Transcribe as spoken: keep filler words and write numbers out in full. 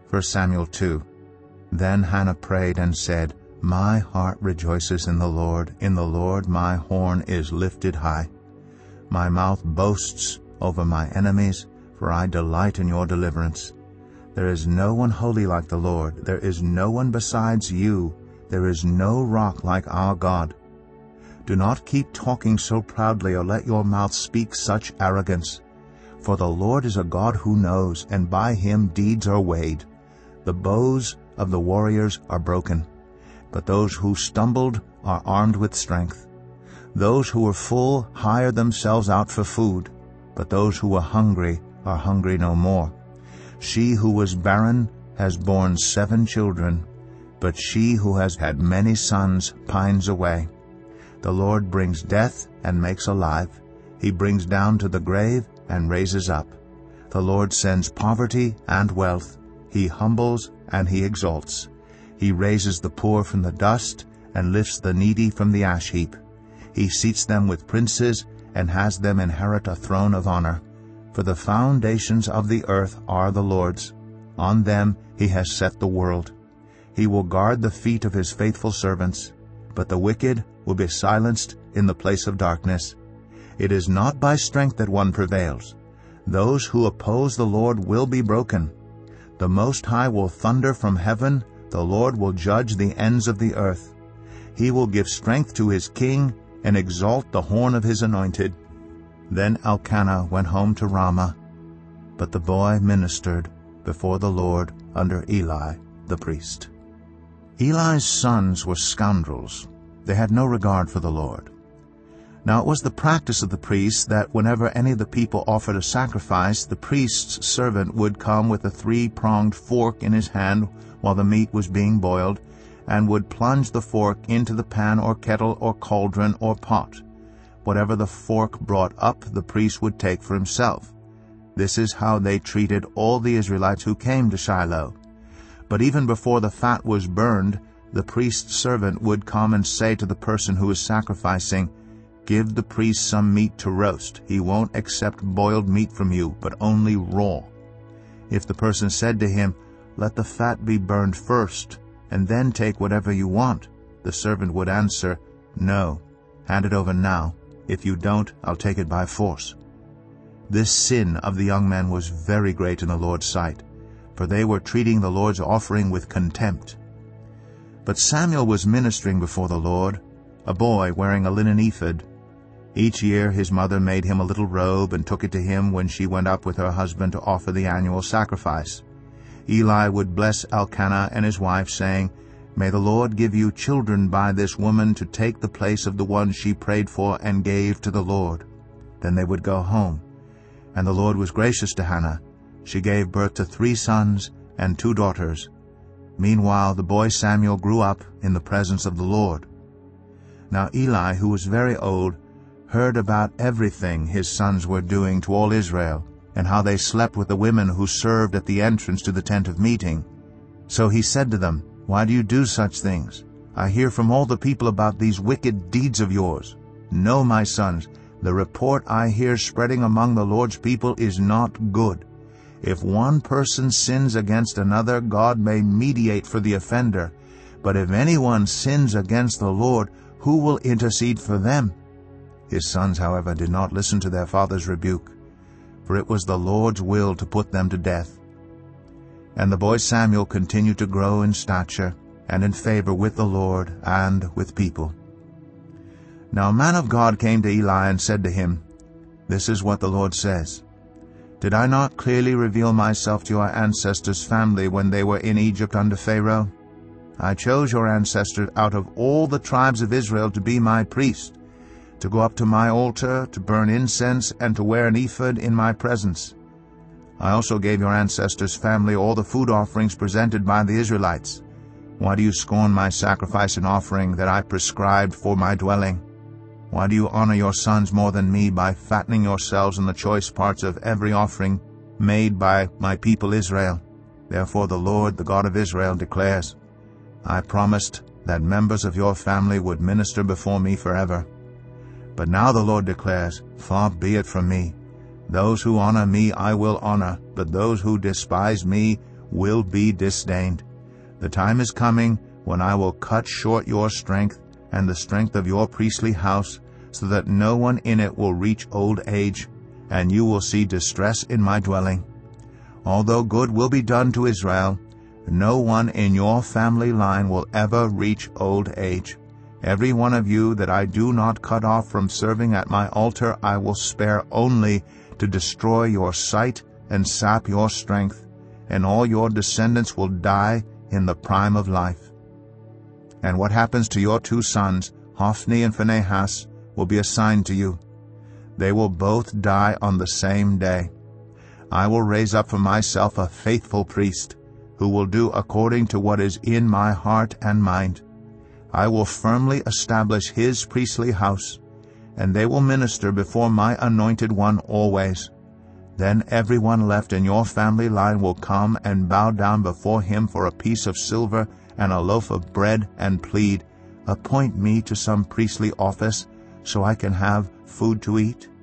First Samuel two. Then Hannah prayed and said, My heart rejoices in the Lord. In the Lord my horn is lifted high. My mouth boasts over my enemies, for I delight in your deliverance. There is no one holy like the Lord. There is no one besides you. There is no rock like our God. Do not keep talking so proudly, or let your mouth speak such arrogance. For the Lord is a God who knows, and by him deeds are weighed. The bows of the warriors are broken, but those who stumbled are armed with strength. Those who were full hire themselves out for food, but those who were hungry are hungry no more. She who was barren has borne seven children, but she who has had many sons pines away. The Lord brings death and makes alive. He brings down to the grave and raises up. The Lord sends poverty and wealth. He humbles and he exalts. He raises the poor from the dust and lifts the needy from the ash heap. He seats them with princes and has them inherit a throne of honor. For the foundations of the earth are the Lord's. On them he has set the world. He will guard the feet of his faithful servants, but the wicked will be silenced in the place of darkness. It is not by strength that one prevails. Those who oppose the Lord will be broken. The Most High will thunder from heaven. The Lord will judge the ends of the earth. He will give strength to his king and exalt the horn of his anointed. Then Elkanah went home to Ramah, but the boy ministered before the Lord under Eli the priest. Eli's sons were scoundrels. They had no regard for the Lord. Now it was the practice of the priests that whenever any of the people offered a sacrifice, the priest's servant would come with a three-pronged fork in his hand while the meat was being boiled, and would plunge the fork into the pan or kettle or cauldron or pot. Whatever the fork brought up, the priest would take for himself. This is how they treated all the Israelites who came to Shiloh. But even before the fat was burned, the priest's servant would come and say to the person who was sacrificing, Give the priest some meat to roast. He won't accept boiled meat from you, but only raw. If the person said to him, Let the fat be burned first, and then take whatever you want, the servant would answer, No, hand it over now. If you don't, I'll take it by force. This sin of the young men was very great in the Lord's sight, for they were treating the Lord's offering with contempt. But Samuel was ministering before the Lord, a boy wearing a linen ephod. Each year his mother made him a little robe and took it to him when she went up with her husband to offer the annual sacrifice. Eli would bless Elkanah and his wife, saying, May the Lord give you children by this woman to take the place of the one she prayed for and gave to the Lord. Then they would go home. And the Lord was gracious to Hannah. She gave birth to three sons and two daughters. Meanwhile the boy Samuel grew up in the presence of the Lord. Now Eli, who was very old, heard about everything his sons were doing to all Israel, and how they slept with the women who served at the entrance to the tent of meeting. So he said to them, Why do you do such things? I hear from all the people about these wicked deeds of yours. No, my sons, the report I hear spreading among the Lord's people is not good. If one person sins against another, God may mediate for the offender. But if anyone sins against the Lord, who will intercede for them? His sons, however, did not listen to their father's rebuke, for it was the Lord's will to put them to death. And the boy Samuel continued to grow in stature and in favor with the Lord and with people. Now a man of God came to Eli and said to him, This is what the Lord says. Did I not clearly reveal myself to your ancestors' family when they were in Egypt under Pharaoh? I chose your ancestors out of all the tribes of Israel to be my priest, to go up to my altar, to burn incense, and to wear an ephod in my presence. I also gave your ancestors' family all the food offerings presented by the Israelites. Why do you scorn my sacrifice and offering that I prescribed for my dwelling? Why do you honor your sons more than me by fattening yourselves on the choice parts of every offering made by my people Israel? Therefore the Lord, the God of Israel, declares, I promised that members of your family would minister before me forever. But now the Lord declares, Far be it from me. Those who honor me I will honor, but those who despise me will be disdained. The time is coming when I will cut short your strength and the strength of your priestly house, so that no one in it will reach old age, and you will see distress in my dwelling. Although good will be done to Israel, no one in your family line will ever reach old age. Every one of you that I do not cut off from serving at my altar I will spare, only to destroy your sight and sap your strength, and all your descendants will die in the prime of life. And what happens to your two sons, Hophni and Phinehas, will be a sign to you. They will both die on the same day. I will raise up for myself a faithful priest, who will do according to what is in my heart and mind. I will firmly establish his priestly house, and they will minister before my anointed one always. Then everyone left in your family line will come and bow down before him for a piece of silver and a loaf of bread, and plead, "Appoint me to some priestly office, so I can have food to eat."